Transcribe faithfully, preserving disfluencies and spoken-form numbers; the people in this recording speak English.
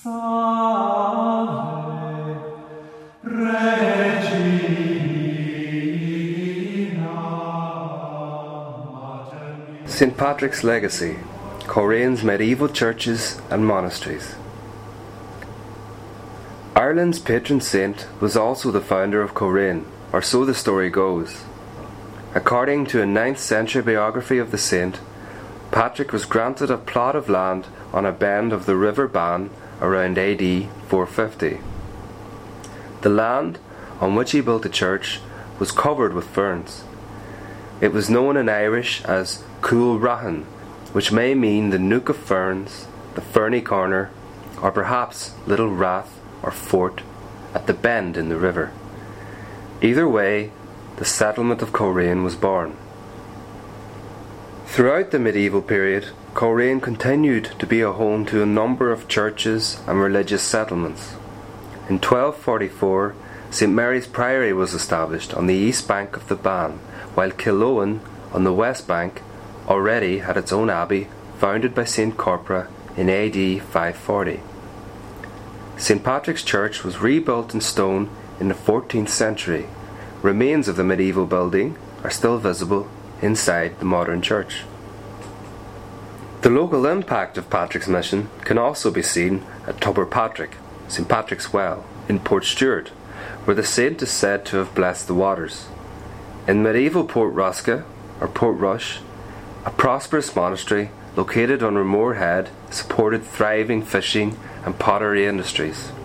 Saint Patrick's Legacy, Colerane's Medieval Churches and Monasteries. Ireland's patron saint was also the founder of Coleraine, or so the story goes. According to a ninth century biography of the saint, Patrick was granted a plot of land on a bend of the River Bann around A D four fifty. The land, on which he built a church, was covered with ferns. It was known in Irish as Cúil Rathan, which may mean the nook of ferns, the ferny corner, or perhaps little rath or fort at the bend in the river. Either way, the settlement of Coleraine was born. Throughout the medieval period, Coleraine continued to be a home to a number of churches and religious settlements. In twelve forty-four, Saint Mary's Priory was established on the east bank of the Bann, while Killowen, on the west bank, already had its own abbey, founded by Saint Corpora in A D five forty. Saint Patrick's Church was rebuilt in stone in the fourteenth century. Remains of the medieval building are still visible inside the modern church. The local impact of Patrick's mission can also be seen at Tubber Patrick, Saint Patrick's Well, in Portstewart, where the saint is said to have blessed the waters. In medieval Port Rosca, or Portrush, a prosperous monastery located on Ramore Head supported thriving fishing and pottery industries.